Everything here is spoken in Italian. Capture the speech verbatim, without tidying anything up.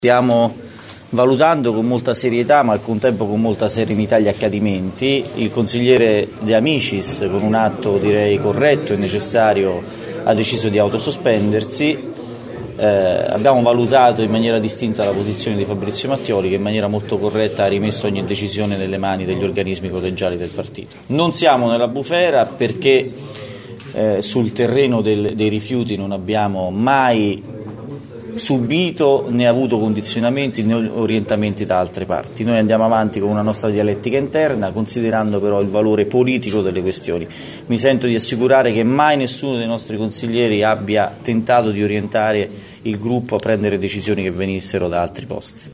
Stiamo valutando con molta serietà, ma al contempo con molta serenità, gli accadimenti. Il consigliere De Amicis, con un atto direi corretto e necessario, ha deciso di autosospendersi. Eh, abbiamo valutato in maniera distinta la posizione di Fabrizio Mattioli, che in maniera molto corretta ha rimesso ogni decisione nelle mani degli organismi collegiali del partito. Non siamo nella bufera perché eh, sul terreno del, dei rifiuti non abbiamo mai subito né avuto condizionamenti né orientamenti da altre parti. Noi andiamo avanti con una nostra dialettica interna, considerando però il valore politico delle questioni. Mi sento di assicurare che mai nessuno dei nostri consiglieri abbia tentato di orientare il gruppo a prendere decisioni che venissero da altri posti.